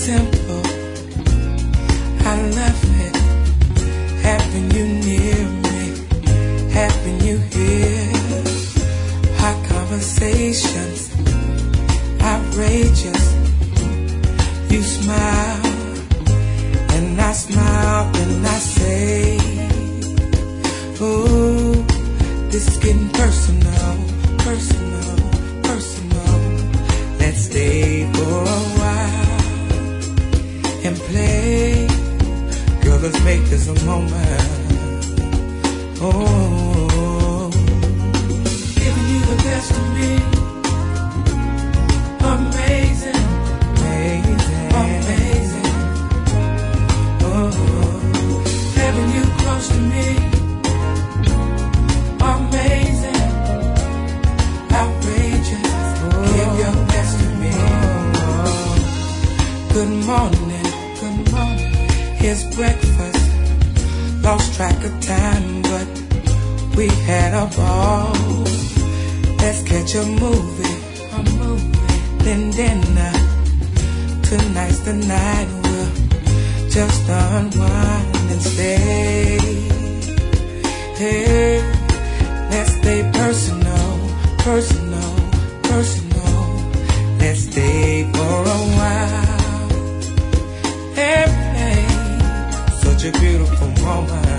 simple. I love it, having you near me, having you here. Hot conversations, outrageous. You smile, and I smile, and I say, ooh, this is getting personal, personal, personal. Let's stay for a while and play. Girl, let's make this a moment. Oh, giving you the best of me. Amazing, amazing, amazing. Oh, having you close to me. Amazing, outrageous. Give your best to me. Good morning, good morning. Here's breakfast. Lost track of time, but we had a ball. Let's catch a movie, then dinner. Tonight's the night we'll just unwind and stay. Hey, let's stay personal, personal, personal. Let's stay for a while. Hey, hey, such a beautiful moment.